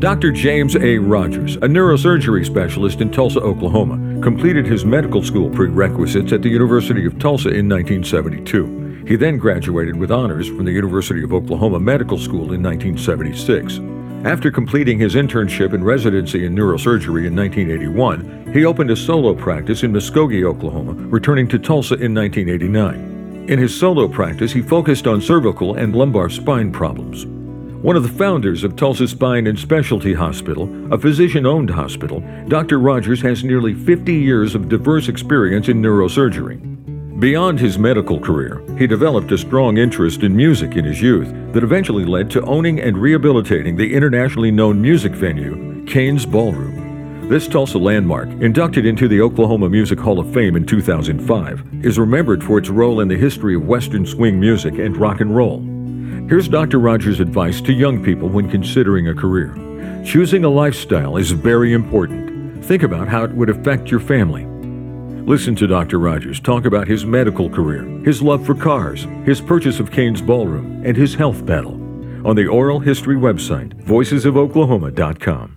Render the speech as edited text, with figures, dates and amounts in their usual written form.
Dr. James A. Rogers, a neurosurgery specialist in Tulsa, Oklahoma, completed his medical school prerequisites at the University of Tulsa in 1972. He then graduated with honors from the University of Oklahoma Medical School in 1976. After completing his internship and residency in neurosurgery in 1981, he opened a solo practice in Muskogee, Oklahoma, returning to Tulsa in 1989. In his solo practice, he focused on cervical and lumbar spine problems. One of the founders of Tulsa Spine and Specialty Hospital, a physician-owned hospital, Dr. Rogers has nearly 50 years of diverse experience in neurosurgery. Beyond his medical career, he developed a strong interest in music in his youth that eventually led to owning and rehabilitating the internationally known music venue, Cain's Ballroom. This Tulsa landmark, inducted into the Oklahoma Music Hall of Fame in 2005, is remembered for its role in the history of Western swing music and rock and roll. Here's Dr. Rogers' advice to young people when considering a career. Choosing a lifestyle is very important. Think about how it would affect your family. Listen to Dr. Rogers talk about his medical career, his love for cars, his purchase of Cain's Ballroom, and his health battle on the Oral History website, voicesofoklahoma.com.